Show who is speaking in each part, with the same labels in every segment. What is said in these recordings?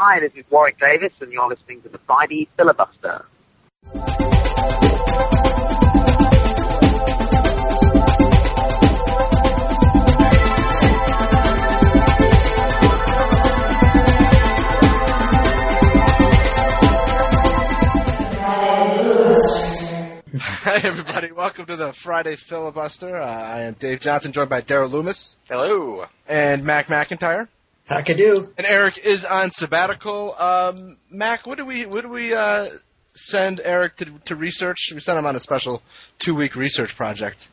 Speaker 1: Hi, this is Warwick Davis, and you're listening to the Friday Filibuster.
Speaker 2: Hi, everybody. Welcome to the Friday Filibuster. I am Dave Johnson, joined by Daryl Loomis.
Speaker 3: Hello.
Speaker 2: And Mac McIntyre.
Speaker 4: Hackadoo.
Speaker 2: And Eric is on sabbatical. Mac, what do we send Eric to research? We sent him on a special 2-week research project.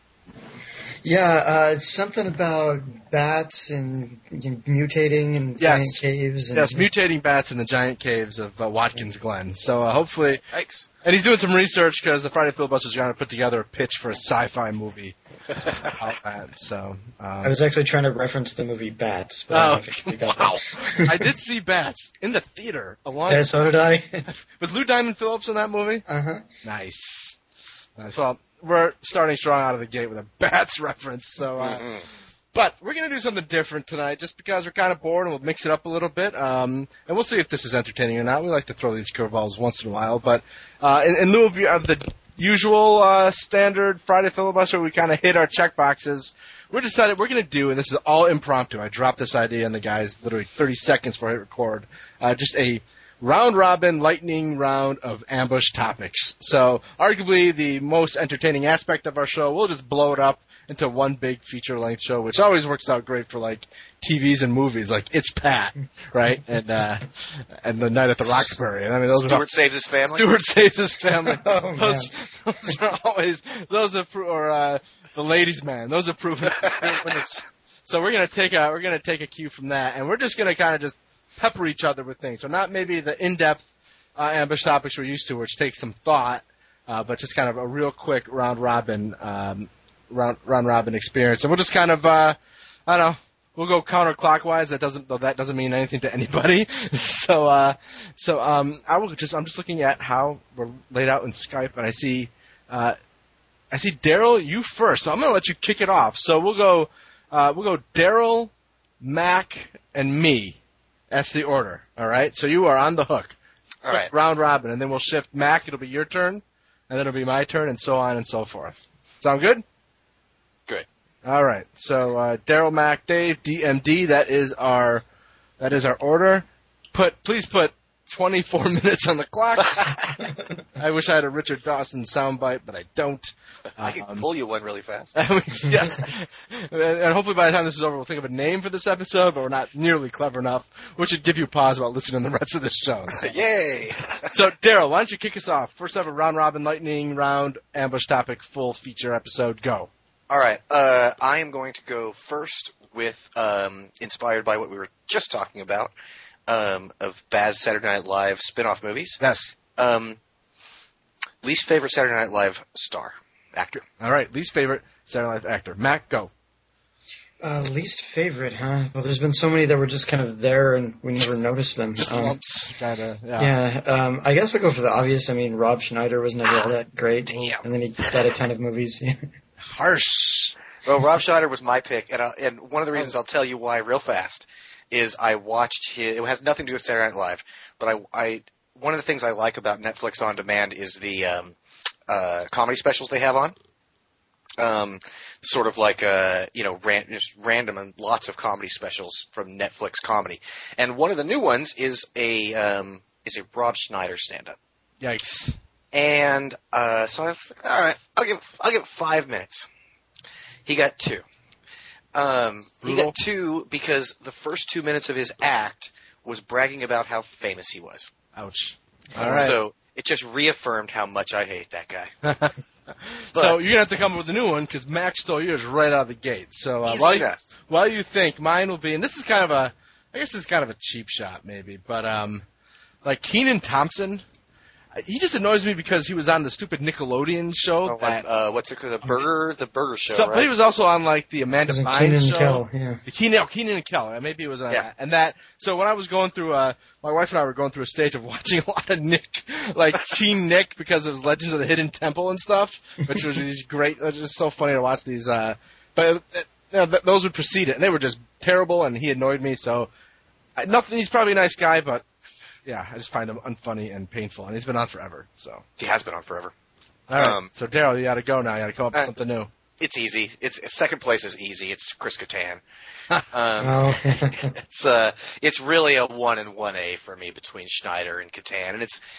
Speaker 4: Yeah, something about bats and mutating in giant caves. And,
Speaker 2: yes, mutating bats in the giant caves of Watkins Glen. So hopefully...
Speaker 3: Thanks.
Speaker 2: And he's doing some research because the Friday Filibuster's going to put together a pitch for a sci-fi movie about that. So,
Speaker 4: I was actually trying to reference the movie Bats. But
Speaker 2: wow. I did see Bats in the theater.
Speaker 4: Yeah, so did I.
Speaker 2: Was Lou Diamond Phillips in that movie?
Speaker 4: Uh-huh.
Speaker 2: Nice. Well, we're starting strong out of the gate with a Bats reference. So, But we're going to do something different tonight just because we're kind of bored, and we'll mix it up a little bit. And we'll see if this is entertaining or not. We like to throw these curveballs once in a while. But in lieu of the usual standard Friday Filibuster, we kind of hit our check boxes. We decided we're going to do, and this is all impromptu. I dropped this idea on the guys literally 30 seconds before I hit record, just a round-robin lightning round of ambush topics. So arguably the most entertaining aspect of our show, we'll just blow it up into one big feature-length show, which always works out great for, like, TVs and movies, like It's Pat, right? And The Night at the Roxbury. And I mean,
Speaker 3: Stewart Saves His Family?
Speaker 2: Stewart Saves His Family.
Speaker 4: Oh,
Speaker 2: those are always, or The Ladies' Man. Those are proven winners. So we're gonna take a cue from that, and we're just gonna kind of just pepper each other with things. So not maybe the in-depth ambush topics we're used to, which takes some thought, but just kind of a real quick round-robin experience. And we'll just kind of, I don't know, we'll go counterclockwise. That doesn't mean anything to anybody. I'm just looking at how we're laid out in Skype, and I see Daryl, you first. So I'm going to let you kick it off. So we'll go Daryl, Mac, and me. That's the order. All right. So you are on the hook.
Speaker 3: All right.
Speaker 2: Round robin, and then we'll shift. Mac, it'll be your turn, and then it'll be my turn, and so on and so forth. Sound good?
Speaker 3: Good.
Speaker 2: All right. So Daryl, Mac, Dave, DMD. That is our order. Please put 24 minutes on the clock. I wish I had a Richard Dawson soundbite, but I don't.
Speaker 3: I can pull you one really fast.
Speaker 2: Yes. And hopefully by the time this is over, we'll think of a name for this episode, but we're not nearly clever enough, which would give you pause about listening to the rest of the show. So.
Speaker 3: Yay!
Speaker 2: So, Daryl, why don't you kick us off? First ever round-robin lightning round ambush topic full feature episode. Go.
Speaker 3: All right. I am going to go first with, inspired by what we were just talking about, of bad Saturday Night Live spin-off movies.
Speaker 2: Yes.
Speaker 3: Least favorite Saturday Night Live star, actor.
Speaker 2: All right. Least favorite Saturday Night Live actor. Mac, go.
Speaker 4: Least favorite, huh? Well, there's been so many that were just kind of there and we never noticed them.
Speaker 2: Just lumps, kind of.
Speaker 4: Yeah. I guess I'll go for the obvious. I mean, Rob Schneider was never all that great.
Speaker 2: Damn.
Speaker 4: And then he got a ton of movies.
Speaker 2: Harsh.
Speaker 3: Well, Rob Schneider was my pick, and one of the reasons I'll tell you why real fast is I watched his. It has nothing to do with Saturday Night Live, but I one of the things I like about Netflix On Demand is the comedy specials they have on. Sort of like just random and lots of comedy specials from Netflix comedy, and one of the new ones is a Rob Schneider stand-up.
Speaker 2: Yikes!
Speaker 3: And so I was like, all right, I'll give 5 minutes. He got 2. He got 2 because the first 2 minutes of his act was bragging about how famous he was.
Speaker 2: Ouch. All right.
Speaker 3: So it just reaffirmed how much I hate that guy.
Speaker 2: So you're going to have to come up with a new one because Max stole yours right out of the gate. So while you think, mine will be, and this is kind of a cheap shot maybe, but like Kenan Thompson, he just annoys me because he was on the stupid Nickelodeon show.
Speaker 3: What's it called? The Burger Show, right?
Speaker 2: But he was also on like the Amanda Bynes show.
Speaker 4: Kel, yeah.
Speaker 2: Kenan and Kel. Maybe it was on that. And that. So when I was going through, my wife and I were going through a stage of watching a lot of Nick, like Teen Nick, because of Legends of the Hidden Temple and stuff, which was these great. It was just so funny to watch these. But those would precede it, and they were just terrible, and he annoyed me. So nothing. He's probably a nice guy, but I just find him unfunny and painful, and he's been on forever. So
Speaker 3: he has been on forever.
Speaker 2: All right. So Daryl, you got to go now. You got to come up with something new.
Speaker 3: It's easy. Second place is easy. It's Chris Kattan. It's really a 1 and 1A for me between Schneider and Kattan, and it's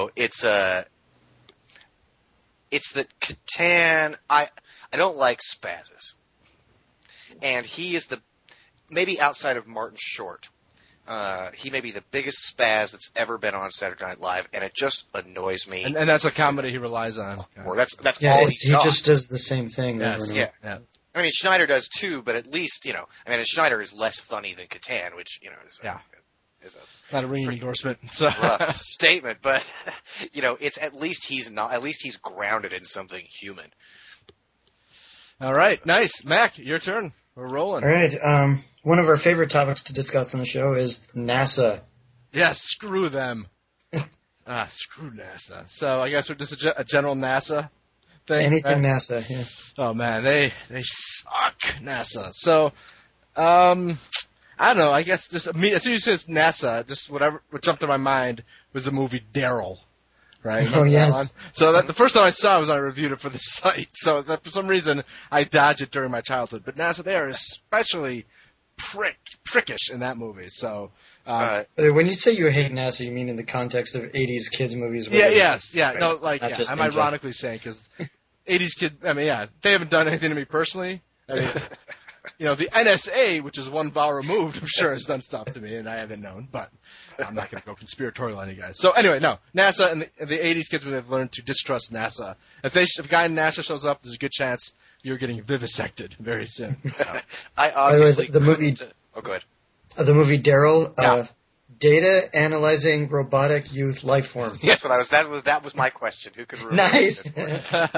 Speaker 3: that Kattan. I don't like spazzes, and he is maybe outside of Martin Short. He may be the biggest spaz that's ever been on Saturday Night Live, and it just annoys me.
Speaker 2: And that's a comedy he relies on.
Speaker 3: Or that's all
Speaker 4: he just does the same thing over and over.
Speaker 3: Yeah. I mean, Schneider does too, but at least, Schneider is less funny than Kattan, which, is
Speaker 2: not a ringing endorsement. So.
Speaker 3: Rough statement, but, it's at least he's grounded in something human.
Speaker 2: All right. Nice. Mac, your turn. We're rolling.
Speaker 4: All right. One of our favorite topics to discuss on the show is NASA.
Speaker 2: Yes, screw them. Screw NASA. So I guess we're just a general NASA thing.
Speaker 4: Anything
Speaker 2: right?
Speaker 4: NASA, yeah.
Speaker 2: Oh man, they suck, NASA. So, I don't know. I guess just as soon as you said NASA, just what jumped to my mind was the movie Daryl. Right?
Speaker 4: Oh, yes.
Speaker 2: So the first time I saw it was when I reviewed it for the site. So for some reason, I dodged it during my childhood. But NASA, they are especially prickish in that movie. So
Speaker 4: when you say you hate NASA, you mean in the context of 80s kids movies?
Speaker 2: I'm ironically saying because 80s kids. I mean, they haven't done anything to me personally. I mean, the NSA, which is one vowel removed, I'm sure has done stuff to me, and I haven't known. But I'm not going to go conspiratorial on you guys. So anyway, no, NASA and the 80s kids would have learned to distrust NASA. If a guy in NASA shows up, there's a good chance you're getting vivisected very soon. So.
Speaker 3: I obviously
Speaker 4: the movie.
Speaker 3: Oh, go ahead.
Speaker 4: The movie Daryl. Data analyzing robotic youth life form.
Speaker 3: That's what that was my question. Who could remember?
Speaker 4: Nice.
Speaker 3: Because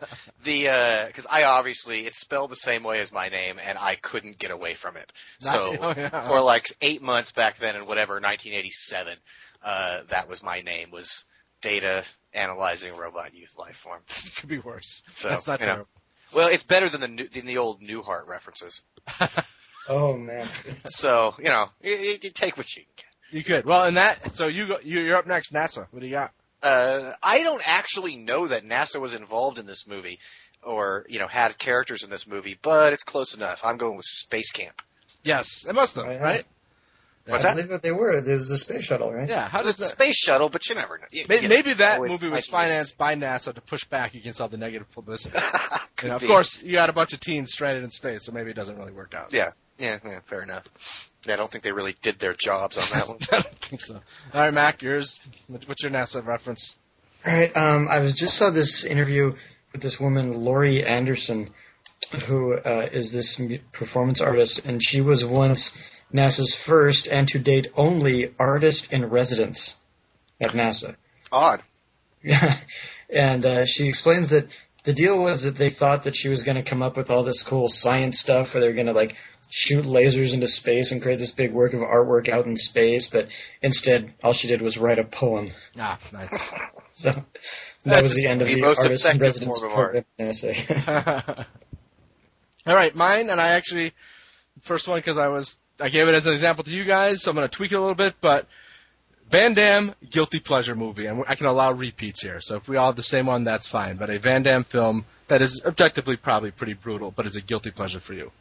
Speaker 3: I obviously it's spelled the same way as my name, and I couldn't get away from it. So for like 8 months back then, in 1987, that was my name, was Data Analyzing Robot Youth Life Form.
Speaker 2: It could be worse.
Speaker 3: So,
Speaker 2: that's not terrible.
Speaker 3: Well, it's better than the old Newhart references.
Speaker 4: Oh man.
Speaker 3: So you take what you can get.
Speaker 2: You could. Well, so you're up next, NASA. What do you got?
Speaker 3: I don't actually know that NASA was involved in this movie or, had characters in this movie, but it's close enough. I'm going with Space Camp.
Speaker 2: Yes, it must have, right?
Speaker 3: What's
Speaker 4: I
Speaker 3: that?
Speaker 4: believe what they were. There was a space shuttle, right?
Speaker 2: Yeah, how does
Speaker 3: the space shuttle, but you never know.
Speaker 2: Maybe that movie was financed by NASA to push back against all the negative publicity. Of course, you got a bunch of teens stranded in space, so maybe it doesn't really work out.
Speaker 3: Yeah, fair enough. Yeah, I don't think they really did their jobs on that one.
Speaker 2: I don't think so. All right, Mac, yours. What's your NASA reference?
Speaker 4: All right, I just saw this interview with this woman, Laurie Anderson, who is this performance artist, and she was once NASA's first and to date only artist in residence at NASA.
Speaker 3: Odd.
Speaker 4: Yeah, and she explains that the deal was that they thought that she was going to come up with all this cool science stuff where they were going to shoot lasers into space and create this big work of artwork out in space, but instead all she did was write a poem.
Speaker 2: Ah, nice.
Speaker 4: So that was the end of the artist in residence program at NASA.
Speaker 2: All right, mine, and I actually, first one because I gave it as an example to you guys, so I'm going to tweak it a little bit, but Van Damme guilty pleasure movie, and I can allow repeats here, so if we all have the same one, that's fine, but a Van Damme film that is objectively probably pretty brutal, but is a guilty pleasure for you.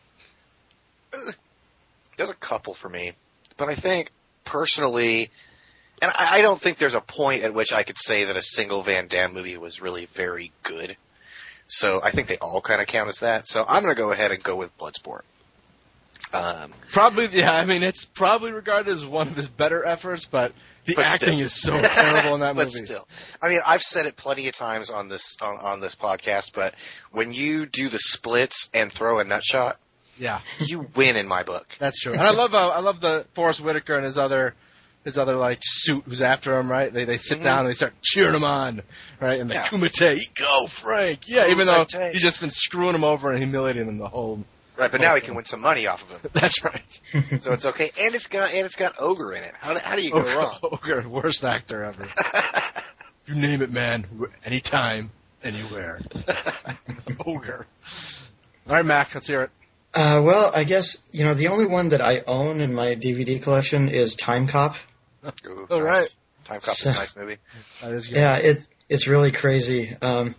Speaker 3: There's a couple for me, but I think personally, and I don't think there's a point at which I could say that a single Van Damme movie was really very good. So I think they all kind of count as that. So I'm going to go ahead and go with Bloodsport.
Speaker 2: Probably, yeah. I mean, it's probably regarded as one of his better efforts, but acting is so terrible in that movie.
Speaker 3: But still, I mean, I've said it plenty of times on this podcast, but when you do the splits and throw a nut shot,
Speaker 2: yeah,
Speaker 3: you win in my book.
Speaker 2: That's true. And I love the Forrest Whitaker and his other suit who's after him, right? They sit down and they start cheering him on, right? And the Kumite, go Frank, yeah. Even though he's just been screwing him over and humiliating him the whole.
Speaker 3: Right, but now he can win some money off of him.
Speaker 2: That's right.
Speaker 3: So it's okay, and it's got Ogre in it. How do you go wrong?
Speaker 2: Ogre, worst actor ever. You name it, man. Anytime, anywhere. Ogre. All right, Mac, let's hear it.
Speaker 4: Well, I guess, the only one that I own in my DVD collection is Time Cop.
Speaker 3: Ooh,
Speaker 2: All
Speaker 3: nice.
Speaker 2: right.
Speaker 3: Time Cop is a nice movie.
Speaker 2: That is good.
Speaker 4: Yeah, it's really crazy.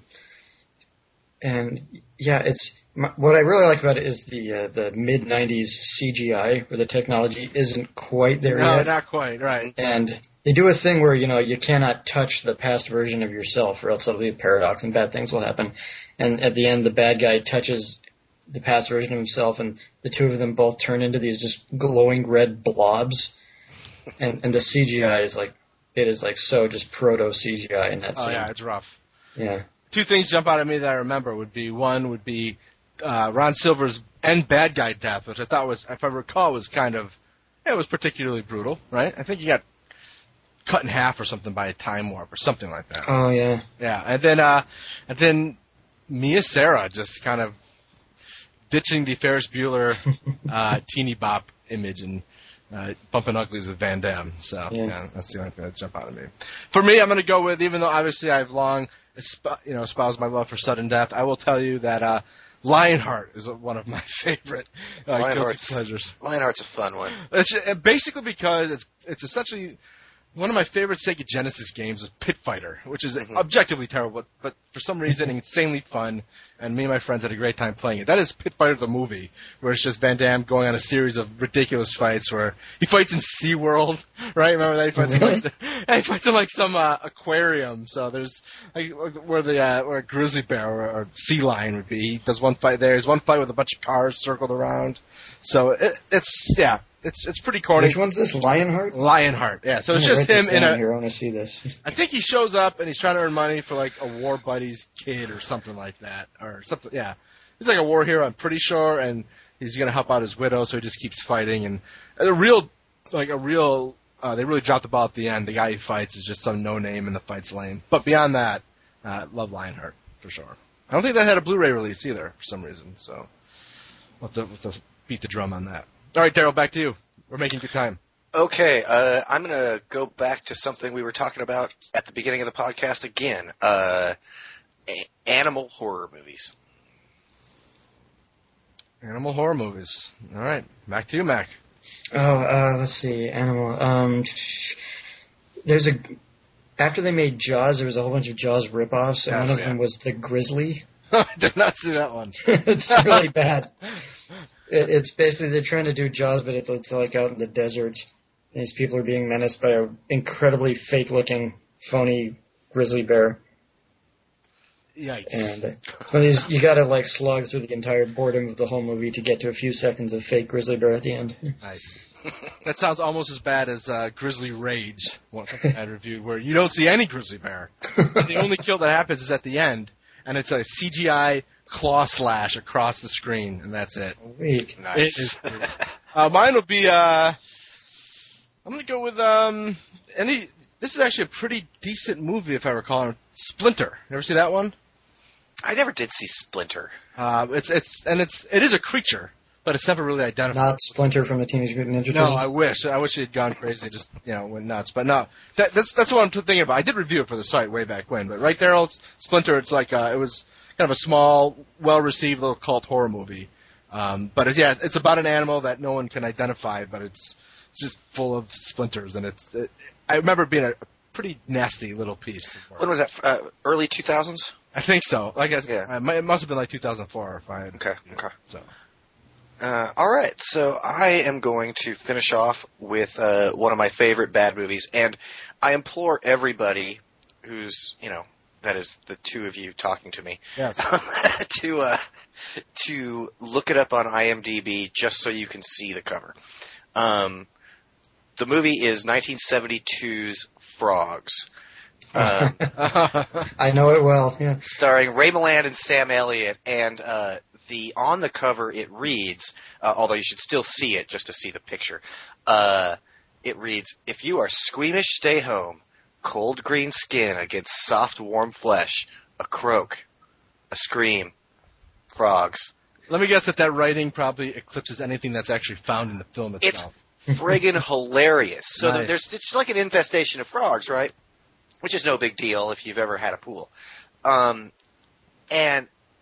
Speaker 4: And yeah, what I really like about it is the mid '90s CGI, where the technology isn't quite there
Speaker 2: No,
Speaker 4: yet.
Speaker 2: not quite. Right.
Speaker 4: And they do a thing where you cannot touch the past version of yourself, or else it'll be a paradox and bad things will happen. And at the end, the bad guy touches the past version of himself, and the two of them both turn into these just glowing red blobs. And the CGI is so just proto CGI in that scene.
Speaker 2: Oh yeah, it's rough.
Speaker 4: Yeah.
Speaker 2: Two things jump out at me that I remember would be Ron Silver's end bad guy death, which I thought was, if I recall, was it was particularly brutal, right? I think he got cut in half or something by a time warp or something like that.
Speaker 4: Oh yeah.
Speaker 2: Yeah, and then Mia Sara just kind of ditching the Ferris Bueller teeny bop image and bumping uglies with Van Damme. So yeah, that's the only thing that jumped out at me. For me, I'm going to go with, even though obviously I've long espoused my love for sudden death, I will tell you that Lionheart is one of my favorite guilty pleasures.
Speaker 3: Lionheart's a fun one.
Speaker 2: It's basically because it's essentially one of my favorite Sega Genesis games is Pit Fighter, which is objectively terrible, but for some reason insanely fun, and me and my friends had a great time playing it. That is Pit Fighter the movie, where it's just Van Damme going on a series of ridiculous fights where he fights in SeaWorld, right? Remember that? He fights in like some aquarium, so there's like where a grizzly bear or sea lion would be. He does one fight there. There's one fight with a bunch of cars circled around. So it's pretty corny.
Speaker 4: Which one's this? Lionheart?
Speaker 2: Lionheart, yeah. So it's just him in
Speaker 4: here. I want to see this.
Speaker 2: I think he shows up and he's trying to earn money for like a war buddy's kid or something like that, or something. Yeah, he's like a war hero, I'm pretty sure, and he's gonna help out his widow, so he just keeps fighting. And they really dropped the ball at the end. The guy he fights is just some no name, and the fight's lame. But beyond that, love Lionheart for sure. I don't think that had a Blu-ray release either for some reason. So we'll have to beat the drum on that. All right, Daryl, back to you. We're making good time.
Speaker 3: Okay, I'm going to go back to something we were talking about at the beginning of the podcast again. Animal horror movies.
Speaker 2: Animal horror movies. All right, back to you, Mac.
Speaker 4: Let's see. Animal. After they made Jaws, there was a whole bunch of Jaws ripoffs, and one of them was The Grizzly.
Speaker 2: I did not see that one.
Speaker 4: It's really bad. It's basically they're trying to do Jaws, but it's like out in the desert. And these people are being menaced by an incredibly fake-looking, phony grizzly bear.
Speaker 2: Yikes!
Speaker 4: And you got to like slog through the entire boredom of the whole movie to get to a few seconds of fake grizzly bear at the end.
Speaker 2: Nice. That sounds almost as bad as Grizzly Rage, one I reviewed, where you don't see any grizzly bear. And the only kill that happens is at the end, and it's a CGI claw slash across the screen, and that's it.
Speaker 4: Weak.
Speaker 3: Nice.
Speaker 2: Mine will be, I'm going to go with, this is actually a pretty decent movie, if I recall. Splinter. You ever see that one?
Speaker 3: I never did see Splinter.
Speaker 2: It is a creature, but it's never really identified.
Speaker 4: Not Splinter from the Teenage Mutant Ninja
Speaker 2: No,
Speaker 4: Turtles?
Speaker 2: I wish he had gone crazy, just, went nuts. But no, that's what I'm thinking about. I did review it for the site way back when, but right there, Splinter, it's like, it was kind of a small, well-received little cult horror movie. But it's about an animal that no one can identify, but it's just full of splinters, and I remember it being a pretty nasty little piece.
Speaker 3: When was that? Early 2000s?
Speaker 2: I think so. I guess
Speaker 3: Yeah.
Speaker 2: It must have been like 2004 if I had.
Speaker 3: Okay.
Speaker 2: So.
Speaker 3: All right, so I am going to finish off with one of my favorite bad movies, and I implore everybody who's, that is the two of you talking to me,
Speaker 2: Yes.
Speaker 3: to look it up on IMDb just so you can see the cover. The movie is 1972's Frogs.
Speaker 4: I know it well, yeah.
Speaker 3: Starring Ray Milland and Sam Elliott, and on the cover it reads, although you should still see it just to see the picture, it reads, "If you are squeamish, stay home. Cold green skin against soft warm flesh. A croak. A scream. Frogs."
Speaker 2: Let me guess that writing probably eclipses anything that's actually found in the film itself.
Speaker 3: It's friggin' hilarious. So
Speaker 2: Nice.
Speaker 3: it's like an infestation of frogs, right? Which is no big deal if you've ever had a pool. And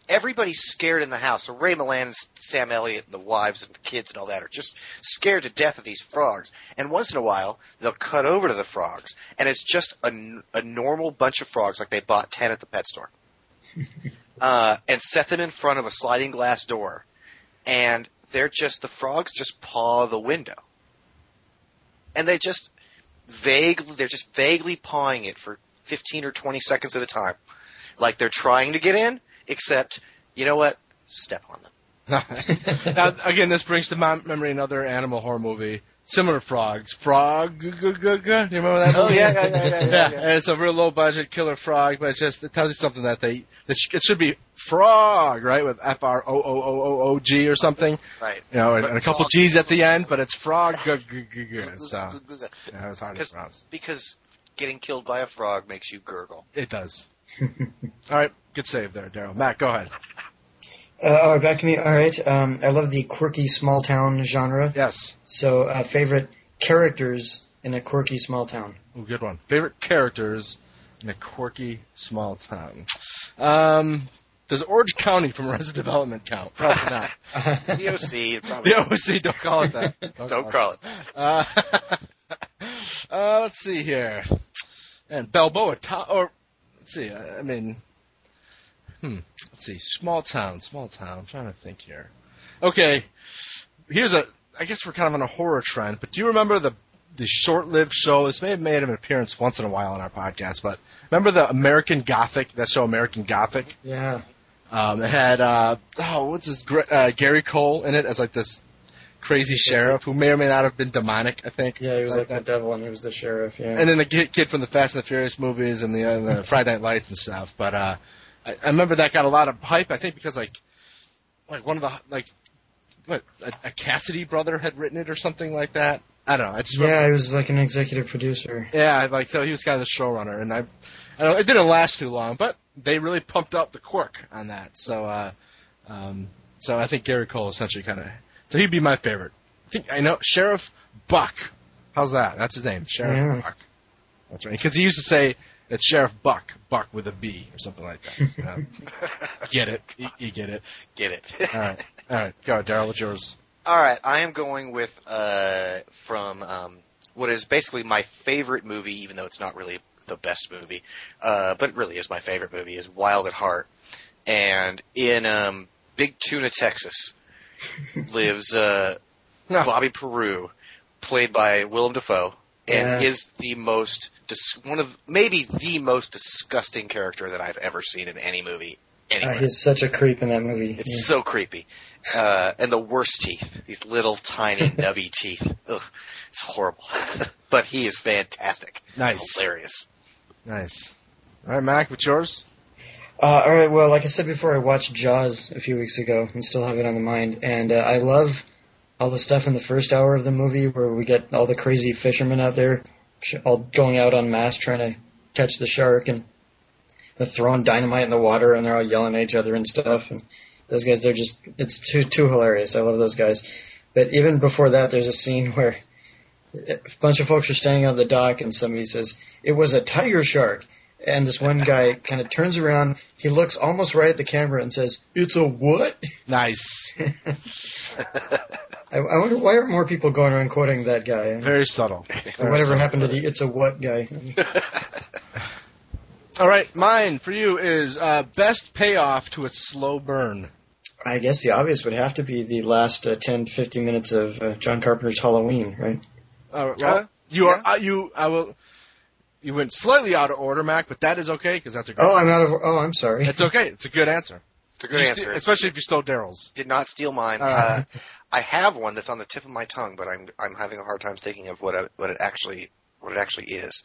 Speaker 3: everybody's scared in the house. So Ray Milland and Sam Elliott and the wives and the kids and all that are just scared to death of these frogs. And once in a while, they'll cut over to the frogs, and it's just a normal bunch of frogs, like they bought 10 at the pet store, and set them in front of a sliding glass door, and the frogs just paw the window. And they're just vaguely pawing it for 15 or 20 seconds at a time. Like they're trying to get in, except, you know what? Step on them.
Speaker 2: Now, again, this brings to my memory another animal horror movie. Similar frogs. Frog. Do you remember that movie?
Speaker 3: Oh, yeah.
Speaker 2: And it's a real low budget killer frog, but it tells you something that it should be frog, right? With F-R-O-O-O-O-G or something.
Speaker 3: Right.
Speaker 2: You know, and a couple G's at the end, but it's frog. So, yeah, it was hard to pronounce.
Speaker 3: Because getting killed by a frog makes you gurgle.
Speaker 2: It does. All right. Good save there, Daryl. Matt, go ahead.
Speaker 4: All right, back to me. All right. I love the quirky small town genre.
Speaker 2: Yes. So,
Speaker 4: favorite characters in a quirky small town.
Speaker 2: Ooh, good one. Favorite characters in a quirky small town. Does Orange County from Arrested Development count? Probably not.
Speaker 3: The OC. Probably
Speaker 2: The OC, don't call it that.
Speaker 3: Don't call it.
Speaker 2: Let's see here. And Balboa, let's see, let's see, small town, I'm trying to think here. Okay, I guess we're kind of on a horror trend, but do you remember the short-lived show? This may have made an appearance once in a while on our podcast, but remember the American Gothic, that show American Gothic?
Speaker 4: Yeah.
Speaker 2: It had, Gary Cole in it as like this crazy sheriff who may or may not have been demonic, I think.
Speaker 4: Yeah, he was like the devil and he was the sheriff, yeah.
Speaker 2: And then the kid from the Fast and the Furious movies and the Friday Night Lights and stuff. But I remember that got a lot of hype, I think, because like one of the, a Cassidy brother had written it or something like that. I don't know.
Speaker 4: He was like an executive producer.
Speaker 2: Yeah, so he was kind of the showrunner, and I don't know, it didn't last too long, but they really pumped up the quirk on that. So I think Gary Cole essentially so he'd be my favorite. I know Sheriff Buck. How's that? That's his name, Sheriff Buck. That's right. Because he used to say it's Sheriff Buck with a B or something like that. Get it? You get it?
Speaker 3: Get it.
Speaker 2: All right. Go, Daryl. What's yours?
Speaker 3: All right. I am going with from what is basically my favorite movie, even though it's not really the best movie, but it really is my favorite movie, is Wild at Heart. And in Big Tuna, Texas, lives Bobby Peru, played by Willem Dafoe, and is maybe the most disgusting character that I've ever seen in any movie anywhere.
Speaker 4: He's such a creep in that movie.
Speaker 3: It's so creepy. And the worst teeth. These little, tiny, nubby teeth. Ugh, it's horrible. But he is fantastic.
Speaker 2: Nice.
Speaker 3: Hilarious.
Speaker 2: Nice. All right, Mac, what's yours?
Speaker 4: All right, well, like I said before, I watched Jaws a few weeks ago and still have it on the mind. And I love all the stuff in the first hour of the movie where we get all the crazy fishermen out there all going out en masse trying to catch the shark, and they're throwing dynamite in the water and they're all yelling at each other and stuff. And those guys, it's too hilarious. I love those guys. But even before that, there's a scene where a bunch of folks are standing on the dock and somebody says, "It was a tiger shark." And this one guy kind of turns around, he looks almost right at the camera and says, "It's a what?"
Speaker 2: Nice.
Speaker 4: I wonder why aren't more people going around quoting that guy?
Speaker 2: Very subtle.
Speaker 4: Whatever happened to the "it's a what" guy?
Speaker 2: All right, mine for you is best payoff to a slow burn.
Speaker 4: I guess the obvious would have to be the last 10 to 15 minutes of John Carpenter's Halloween, right?
Speaker 2: You went slightly out of order, Mac, but that is okay because that's a good.
Speaker 4: I'm sorry.
Speaker 2: It's okay. It's a good answer.
Speaker 3: It's a good answer,
Speaker 2: especially if you stole Daryl's.
Speaker 3: Did not steal mine. I have one that's on the tip of my tongue, but I'm having a hard time thinking of what it actually is.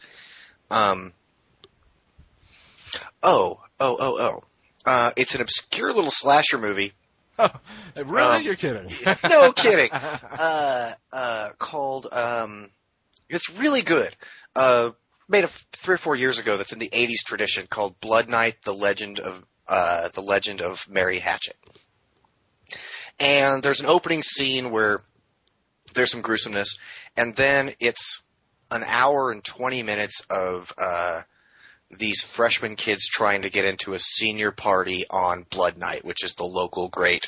Speaker 3: It's an obscure little slasher movie.
Speaker 2: Oh, really? You're kidding?
Speaker 3: No kidding. Called it's really good. Made 3 or 4 years ago. That's in the '80s tradition, called Blood Night: The Legend of Mary Hatchet. And there's an opening scene where there's some gruesomeness, and then it's an hour and 20 minutes of these freshman kids trying to get into a senior party on Blood Night, which is the local great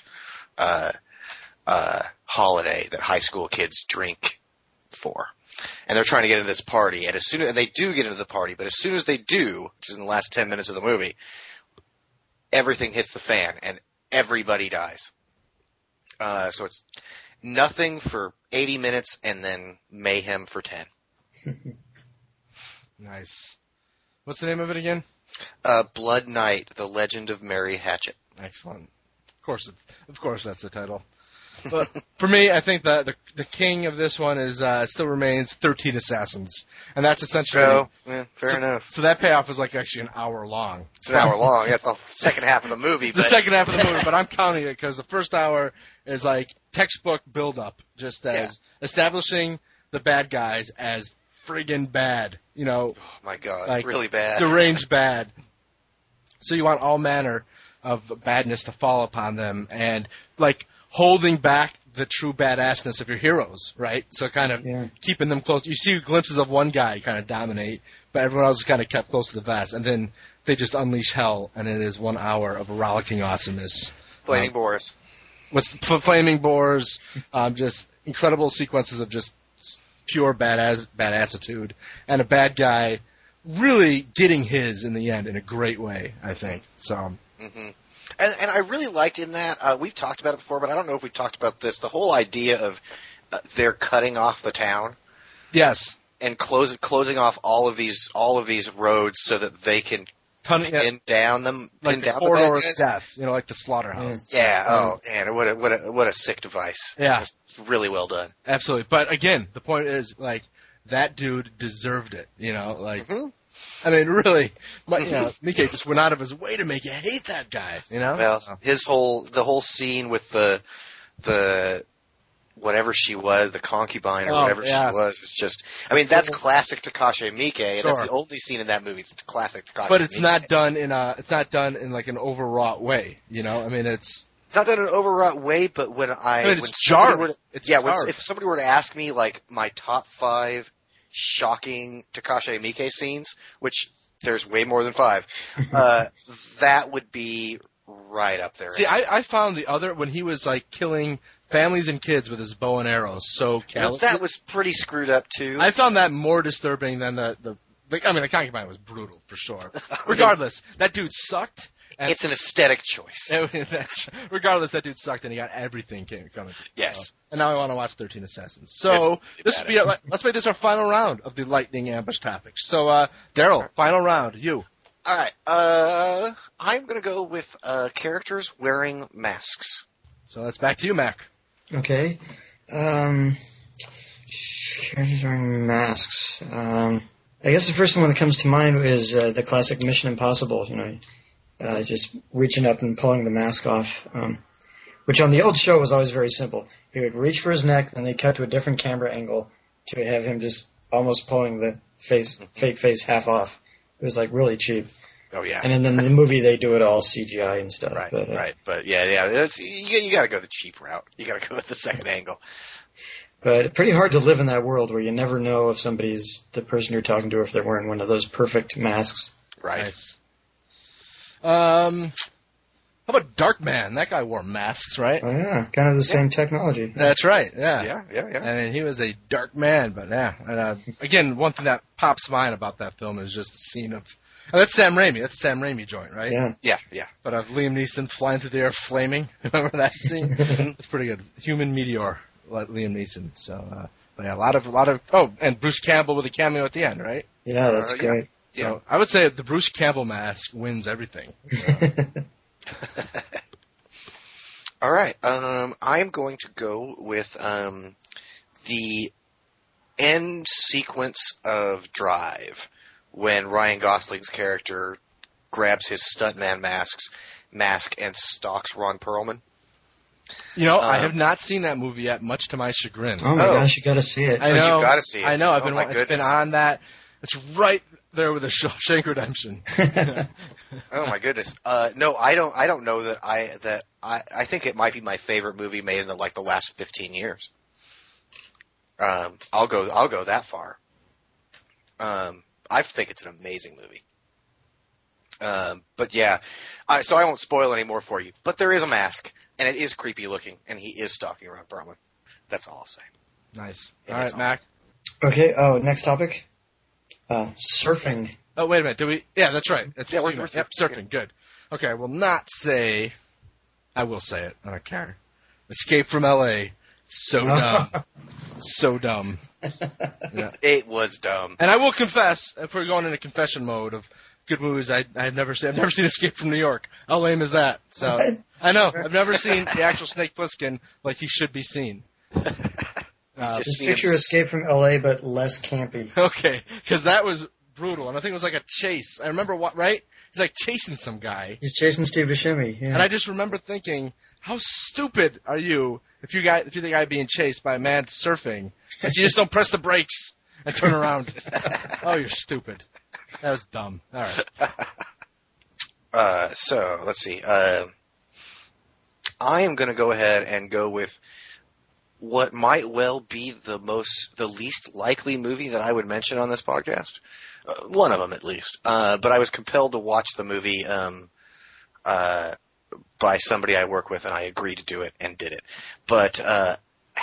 Speaker 3: holiday that high school kids drink for. And they're trying to get into this party, and and they do get into the party, but as soon as they do, which is in the last 10 minutes of the movie, everything hits the fan, and everybody dies. So it's nothing for 80 minutes, and then mayhem for 10.
Speaker 2: Nice. What's the name of it again?
Speaker 3: Blood Night, The Legend of Mary Hatchet.
Speaker 2: Excellent. Of course, that's the title. But for me, I think the king of this one is still remains 13 Assassins, and that's essentially
Speaker 3: fair enough.
Speaker 2: So that payoff is like actually an hour long.
Speaker 3: It's an hour long. That's the second half of the movie.
Speaker 2: The second half of the movie, but I'm counting it because the first hour is like textbook build-up, just as establishing the bad guys as friggin' bad. You know,
Speaker 3: oh my God,
Speaker 2: like
Speaker 3: really bad,
Speaker 2: deranged bad. So you want all manner of badness to fall upon them, and like holding back the true badassness of your heroes, right? So kind of keeping them close. You see glimpses of one guy kind of dominate, but everyone else is kind of kept close to the vest, and then they just unleash hell, and it is 1 hour of rollicking awesomeness.
Speaker 3: Flaming Boars.
Speaker 2: What's flaming boars? Just incredible sequences of just pure badassitude, and a bad guy really getting his in the end in a great way, I think. So.
Speaker 3: Mm-hmm. And I really liked in that, we've talked about it before, but I don't know if we've talked about this, the whole idea of they're cutting off the town.
Speaker 2: Yes.
Speaker 3: And closing off all of these roads so that they can pin down them.
Speaker 2: Like the corridor of death, like the slaughterhouse.
Speaker 3: Yeah, oh man, what a sick device.
Speaker 2: Yeah.
Speaker 3: It's really well done.
Speaker 2: Absolutely. But again, the point is, like, that dude deserved it, like... Mm-hmm. I mean, really, Miike just went out of his way to make you hate that guy,
Speaker 3: Well, the whole scene with the whatever she was, the concubine or whatever she was, is just, I mean, that's classic Takashi Miike, and that's the only scene in that movie. It's classic Takashi Miike.
Speaker 2: But it's not done in like an overwrought way, I mean, it's
Speaker 3: not done in an overwrought way, but
Speaker 2: it's jarring.
Speaker 3: If somebody were to ask me, like, my top 5 shocking Takashi Miike scenes, which there's way more than 5, that would be right up there.
Speaker 2: See, I found the other, when he was like killing families and kids with his bow and arrows so callous.
Speaker 3: That was pretty screwed up too.
Speaker 2: I found that more disturbing than the concubine was brutal for sure. Regardless, that dude sucked.
Speaker 3: It's an aesthetic choice.
Speaker 2: Regardless, that dude sucked, and he got everything coming.
Speaker 3: Yes.
Speaker 2: So, and now I want to watch 13 Assassins. So let's make this our final round of the lightning ambush topics. So, Daryl, final round, you.
Speaker 3: All right. I'm going to go with characters wearing masks.
Speaker 2: So that's back to you, Mac.
Speaker 4: Okay. Characters wearing masks. I guess the first one that comes to mind is the classic Mission Impossible, just reaching up and pulling the mask off, which on the old show was always very simple. He would reach for his neck, and they cut to a different camera angle to have him just almost pulling the fake face half off. It was like really cheap.
Speaker 3: Oh yeah.
Speaker 4: And then in the movie they do it all CGI and stuff.
Speaker 3: Right,
Speaker 4: but,
Speaker 3: right. But yeah, you got to go the cheap route. You got to go with the second angle.
Speaker 4: But pretty hard to live in that world where you never know if somebody's the person you're talking to, or if they're wearing one of those perfect masks.
Speaker 3: Right.
Speaker 2: Nice. How about Darkman? That guy wore masks, right?
Speaker 4: Oh yeah, kind of the same technology.
Speaker 2: That's right. Yeah.
Speaker 3: Yeah.
Speaker 2: I mean, he was a dark man, but yeah. And, again, one thing that pops mine about that film is just the scene of. Oh, that's Sam Raimi. That's a Sam Raimi joint, right?
Speaker 3: Yeah.
Speaker 2: But of Liam Neeson flying through the air, flaming. Remember that scene? It's pretty good. Human meteor, like Liam Neeson. So, but yeah, a lot of. Oh, and Bruce Campbell with a cameo at the end, right?
Speaker 4: Yeah, that's great.
Speaker 2: Yeah. So I would say the Bruce Campbell mask wins everything. So.
Speaker 3: All right. I'm going to go with the end sequence of Drive, when Ryan Gosling's character grabs his stuntman mask and stalks Ron Perlman.
Speaker 2: I have not seen that movie yet, much to my chagrin.
Speaker 4: Oh my gosh, you got to see it.
Speaker 2: I know.
Speaker 3: You've got to see it.
Speaker 2: I know.
Speaker 3: It's
Speaker 2: been on that. It's right there with the Shawshank Redemption.
Speaker 3: Oh my goodness. No, I don't know that I think it might be my favorite movie made in the last 15 years. I'll go that far. I think it's an amazing movie. But yeah, so I won't spoil any more for you. But there is a mask, and it is creepy looking, and he is stalking Ron Perlman. That's all I'll say.
Speaker 2: Nice.
Speaker 3: It
Speaker 2: All
Speaker 3: is
Speaker 2: right, Mac.
Speaker 4: Okay. Oh, next topic. Surfing.
Speaker 2: Oh, wait a minute. Did we? Yeah, that's right. That's
Speaker 3: Yeah,
Speaker 2: what
Speaker 3: we're
Speaker 2: we meant. Yep, surfing. Good. Okay, I will not say. I will say it. I don't care. Escape from L.A. So dumb. So dumb. Yeah.
Speaker 3: It was dumb.
Speaker 2: And I will confess, if we're going into confession mode of good movies, I've never seen Escape from New York. How lame is that? So
Speaker 4: What?
Speaker 2: I know I've never seen the actual Snake Plissken like he should be seen.
Speaker 4: Just picture Escape from L.A., but less campy.
Speaker 2: Okay, because that was brutal, and I think it was like a chase. I remember what, right? He's like chasing some guy,
Speaker 4: He's chasing Steve Buscemi. Yeah.
Speaker 2: and I just remember thinking, how stupid are you if you're the guy being chased by a man surfing, and you just don't press the brakes and turn around? Oh, you're stupid. That was dumb. All right.
Speaker 3: So let's see. I am going to go ahead and go with what might well be the least likely movie that I would mention on this podcast. One of them, at least. But I was compelled to watch the movie by somebody I work with, and I agreed to do it and did it. But a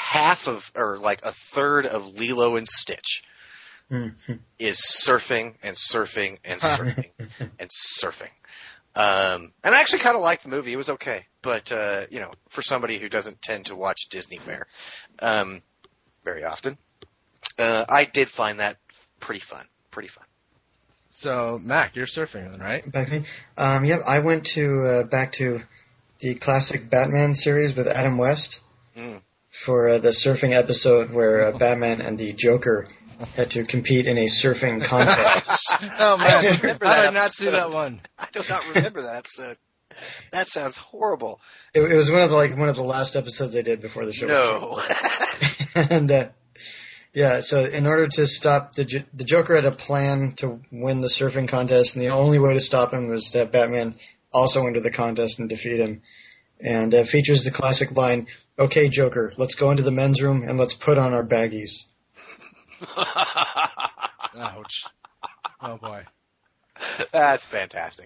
Speaker 3: third of Lilo and Stitch is surfing and surfing and surfing and surfing. And I actually kind of liked the movie. It was okay. But, for somebody who doesn't tend to watch Disney fare very often, I did find that pretty fun. Pretty fun.
Speaker 2: So, Mac, you're surfing then, right?
Speaker 4: Back to me. Yep, I went back to the classic Batman series with Adam West for the surfing episode where Batman and the Joker had to compete in a surfing contest.
Speaker 2: Oh, man.
Speaker 3: I remember
Speaker 2: How
Speaker 3: that
Speaker 2: did I not
Speaker 3: episode.
Speaker 2: see that one?
Speaker 3: I do not remember that episode. That sounds horrible.
Speaker 4: It was one of the last episodes they did before the show was
Speaker 3: No.
Speaker 4: canceled. And so in order to stop the Joker had a plan to win the surfing contest, and the only way to stop him was to have Batman also enter the contest and defeat him. And it features the classic line, "Okay, Joker, let's go into the men's room and let's put on our baggies."
Speaker 2: Ouch. Oh, boy.
Speaker 3: That's fantastic.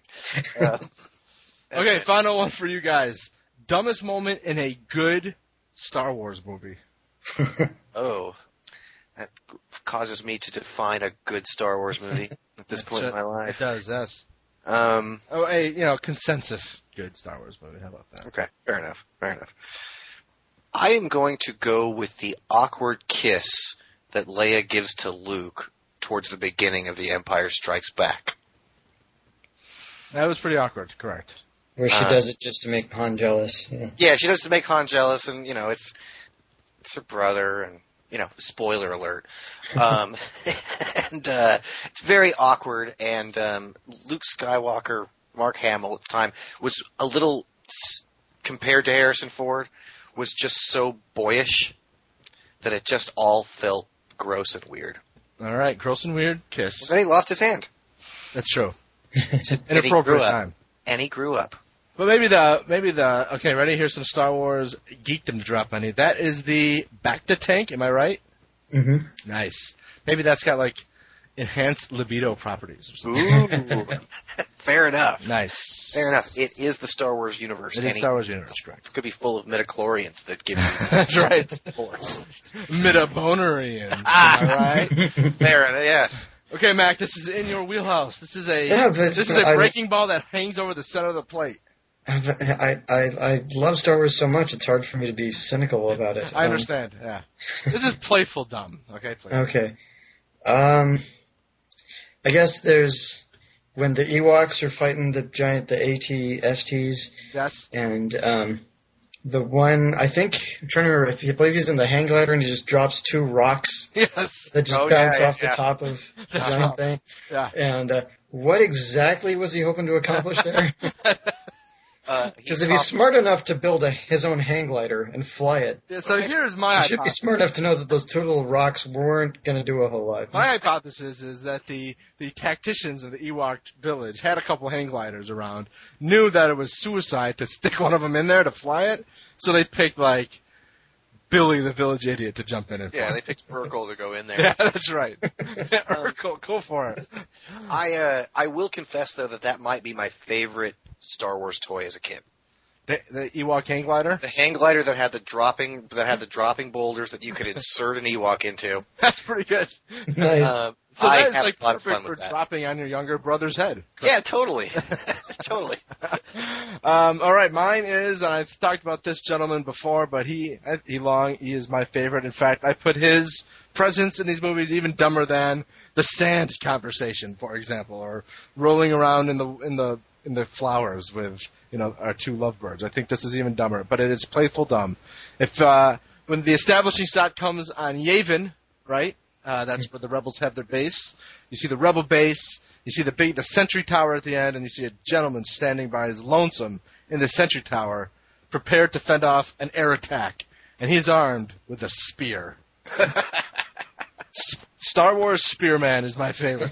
Speaker 2: Okay, final one for you guys. Dumbest moment in a good Star Wars movie.
Speaker 3: Oh, that causes me to define a good Star Wars movie at this point in my
Speaker 2: It
Speaker 3: life.
Speaker 2: does, yes.
Speaker 3: Um,
Speaker 2: Consensus good Star Wars movie. How about that?
Speaker 3: okay, fair enough. I am going to go with the awkward kiss that Leia gives to Luke towards the beginning of The Empire Strikes Back.
Speaker 2: That was pretty awkward, correct.
Speaker 4: Where she does it just to make Han jealous. Yeah.
Speaker 3: Yeah, she does to make Han jealous, and it's her brother, and spoiler alert. And it's very awkward. And Luke Skywalker, Mark Hamill at the time, was a little compared to Harrison Ford, was just so boyish that it just all felt gross and weird.
Speaker 2: All right, gross and weird kiss.
Speaker 3: And then he lost his hand.
Speaker 2: That's true.
Speaker 3: And he grew
Speaker 2: Inappropriate
Speaker 3: up.
Speaker 2: time.
Speaker 3: And he grew up.
Speaker 2: But okay, ready? Here's some Star Wars geekdom to drop on you. That is the Bacta tank, am I right?
Speaker 4: Mm-hmm.
Speaker 2: Nice. Maybe that's got, enhanced libido properties or something.
Speaker 3: Ooh. Fair enough.
Speaker 2: Nice.
Speaker 3: Fair enough. It is the Star Wars universe.
Speaker 2: It is Star Wars universe, correct.
Speaker 3: It could be full of midichlorians that give you
Speaker 2: That's right.
Speaker 3: force.
Speaker 2: Midabonarians, am I right?
Speaker 3: Fair enough, yes.
Speaker 2: Okay, Mac, this is in your wheelhouse. This is a breaking ball that hangs over the center of the plate.
Speaker 4: I love Star Wars so much, it's hard for me to be cynical about it.
Speaker 2: I understand, yeah. This is playful dumb, okay? Playful.
Speaker 4: Okay. I guess there's when the Ewoks are fighting the AT-STs.
Speaker 2: Yes.
Speaker 4: And the one, I'm trying to remember, I believe he's in the hang glider and he just drops 2 rocks
Speaker 2: Yes.
Speaker 4: that just bounce off the top of the
Speaker 2: That's
Speaker 4: giant
Speaker 2: right.
Speaker 4: thing.
Speaker 2: Yeah.
Speaker 4: And what exactly was he hoping to accomplish there? Because if he's
Speaker 3: He's
Speaker 4: smart enough to build his own hang glider and fly it,
Speaker 2: Yeah, so here's my
Speaker 4: he should be smart enough to know that those 2 little rocks weren't going to do a whole lot.
Speaker 2: My hypothesis is that the tacticians of the Ewok village had a couple hang gliders around, knew that it was suicide to stick one of them in there to fly it, so they picked Billy the village idiot to jump in and
Speaker 3: Yeah,
Speaker 2: fight.
Speaker 3: they picked Urkel to go in there.
Speaker 2: Yeah, that's right. Urkel, go for it.
Speaker 3: I will confess though that might be my favorite Star Wars toy as a kid.
Speaker 2: The Ewok hang glider?
Speaker 3: The hang glider that had the dropping boulders that you could insert an Ewok into.
Speaker 2: That's pretty good.
Speaker 4: Nice.
Speaker 2: So
Speaker 3: I
Speaker 2: that is
Speaker 3: had
Speaker 2: like
Speaker 3: a lot of
Speaker 2: perfect
Speaker 3: fun
Speaker 2: for
Speaker 3: with that.
Speaker 2: dropping on your younger brother's head.
Speaker 3: Yeah, totally. Totally.
Speaker 2: All right, mine is, and I've talked about this gentleman before, but he is my favorite. In fact, I put his presence in these movies even dumber than the sand conversation, for example, or rolling around in the flowers with our two lovebirds. I think this is even dumber, but it is playful dumb. If when the establishing shot comes on Yavin, right? That's where the rebels have their base. You see the rebel base. You see the sentry tower at the end, and you see a gentleman standing by his lonesome in the sentry tower, prepared to fend off an air attack, and he's armed with a spear. Star Wars Spearman is my favorite.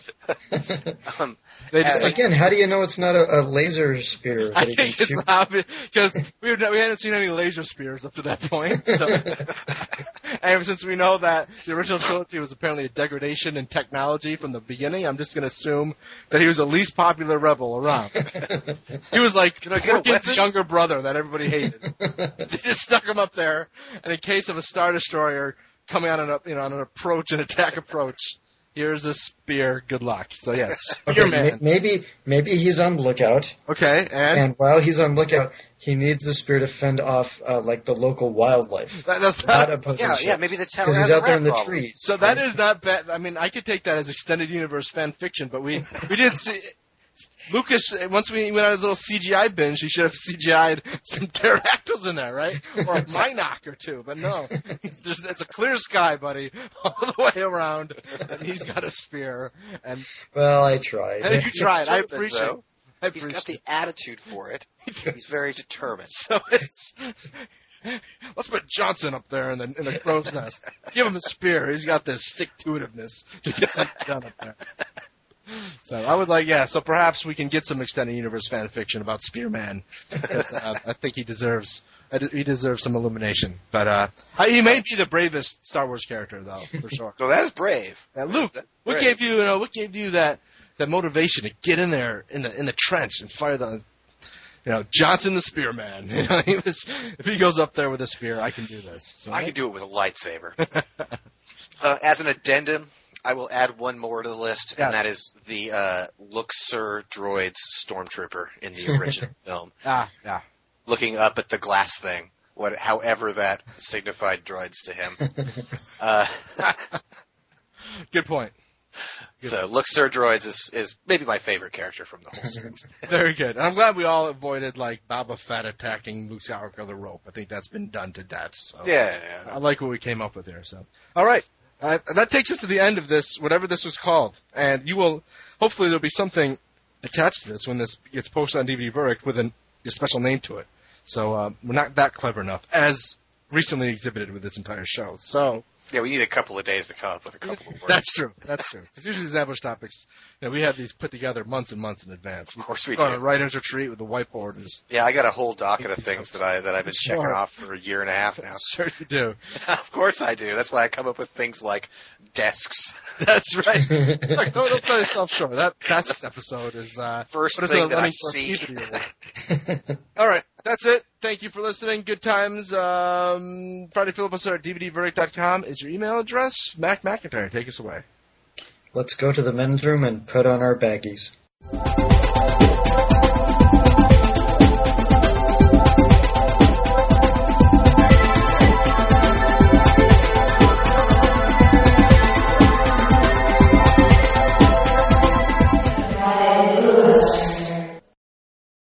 Speaker 4: Again, how do you know it's not a laser spear? That
Speaker 2: I
Speaker 4: he can
Speaker 2: think it's
Speaker 4: shoot?
Speaker 2: obvious because we hadn't seen any laser spears up to that point. So, and since we know that the original trilogy was apparently a degradation in technology from the beginning, I'm just going to assume that he was the least popular rebel around. He was like Porkins' younger brother that everybody hated. They just stuck him up there, and in case of a Star Destroyer coming on an approach, an attack approach, here's a spear. Good luck. So yes, Spearman.
Speaker 4: Okay, maybe he's on lookout.
Speaker 2: Okay,
Speaker 4: And while he's on lookout, he needs the spear to fend off like the local wildlife.
Speaker 2: That's
Speaker 4: Not
Speaker 2: not.
Speaker 4: opposing
Speaker 3: Yeah,
Speaker 4: ships.
Speaker 3: maybe the tower
Speaker 4: Because
Speaker 3: has
Speaker 4: he's
Speaker 3: a
Speaker 4: out there in
Speaker 3: rat
Speaker 4: the
Speaker 3: problem.
Speaker 4: trees.
Speaker 2: So that is not bad. I mean, I could take that as extended universe fan fiction, but we did see Lucas, once we went on his little CGI binge, he should have CGI'd some pterodactyls in there, right? Or a Minoc or two, but no. It's a clear sky, buddy, all the way around, and he's got a spear. And
Speaker 4: Well, I tried.
Speaker 2: you tried. I
Speaker 3: Determined,
Speaker 2: appreciate
Speaker 3: though.
Speaker 2: it.
Speaker 3: He's got the attitude for it. He's very determined.
Speaker 2: So it's... Let's put Johnson up there in the crow's nest. Give him a spear. He's got this stick-to-itiveness to get something done up there. So I would so perhaps we can get some extended universe fan fiction about Spearman. Because, I think he deserves some illumination. But he may be the bravest Star Wars character, though, for sure.
Speaker 3: So that is brave.
Speaker 2: Now, Luke, what
Speaker 3: brave.
Speaker 2: gave you that motivation to get in there in the trench and fire the Johnson the Spearman? If he goes up there with a spear, I can do this. So,
Speaker 3: I could do it with a lightsaber. As an addendum, I will add one more to the list, and that is the Luxor droid's stormtrooper in the original film.
Speaker 2: Yeah.
Speaker 3: Looking up at the glass thing, however that signified droids to him.
Speaker 2: Good point.
Speaker 3: So Luxor droids is maybe my favorite character from the whole series.
Speaker 2: Very good. And I'm glad we all avoided Boba Fett attacking Luke Skywalker with a rope. I think that's been done to death. So
Speaker 3: Yeah.
Speaker 2: I like what we came up with here. So all right. That takes us to the end of this, whatever this was called. And hopefully there'll be something attached to this when this gets posted on DVD Verdict with a special name to it. So we're not that clever enough, as recently exhibited with this entire show. So
Speaker 3: Yeah, we need a couple of days to come up with a couple of words.
Speaker 2: That's true. Because usually these ambush topics, we have these put together months and months in advance.
Speaker 3: Of course we
Speaker 2: go
Speaker 3: do.
Speaker 2: on a writer's retreat with the whiteboard.
Speaker 3: Yeah, I got a whole docket of things that I've been checking off for a year and a half now.
Speaker 2: Sure you do.
Speaker 3: Of course I do. That's why I come up with things like desks.
Speaker 2: That's right. Look, don't sell yourself short. That past episode is
Speaker 3: First
Speaker 2: what is
Speaker 3: thing
Speaker 2: it,
Speaker 3: that I
Speaker 2: running for
Speaker 3: see.
Speaker 2: DVD award. All right, that's it. Thank you for listening. Good times. FridayFillibuster at DVDverdict.com is your email address. Mac McIntyre, take us away.
Speaker 4: Let's go to the men's room and put on our baggies.